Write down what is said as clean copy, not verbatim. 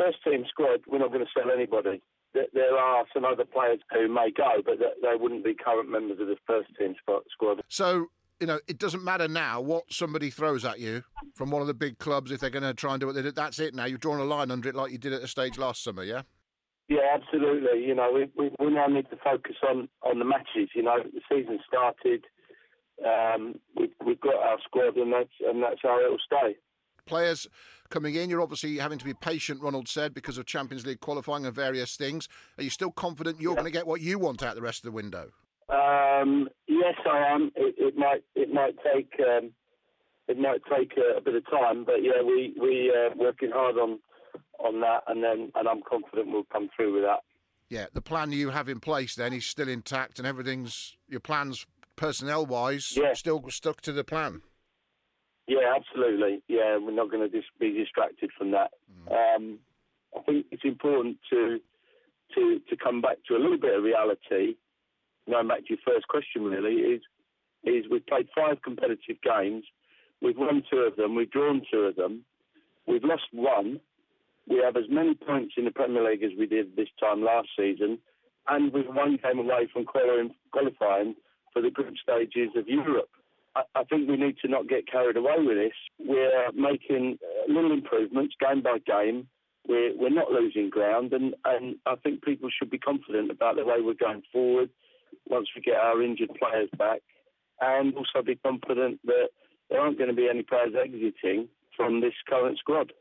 first team squad, we're not going to sell anybody. There are some other players who may go, but they wouldn't be current members of the first team squad. So, it doesn't matter now what somebody throws at you from one of the big clubs if they're going to try and do what they did. That's it now. You've drawn a line under it like you did at the stage last summer, yeah? Yeah, absolutely. We now need to focus on the matches. The season started. We've got our squad, and that's how it'll stay. Players coming in, you're obviously having to be patient, Ronald said, because of Champions League qualifying and various things. Are you still confident you're going to get what you want out the rest of the window? Yes, I am. It might take a bit of time, but yeah, we working hard on that, and I'm confident we'll come through with that. Yeah, the plan you have in place then is still intact, and your plans personnel-wise still stuck to the plan. Yeah, absolutely. Yeah, we're not going to be distracted from that. I think it's important to come back to a little bit of reality. Going back to your first question, really, is we've played 5 competitive games. We've won 2 of them. We've drawn 2 of them. We've lost 1. We have as many points in the Premier League as we did this time last season, and we're 1 game away from qualifying for the group stages of Europe. I think we need to not get carried away with this. We're making little improvements game by game. We're not losing ground, and I think people should be confident about the way we're going forward once we get our injured players back, and also be confident that there aren't going to be any players exiting from this current squad.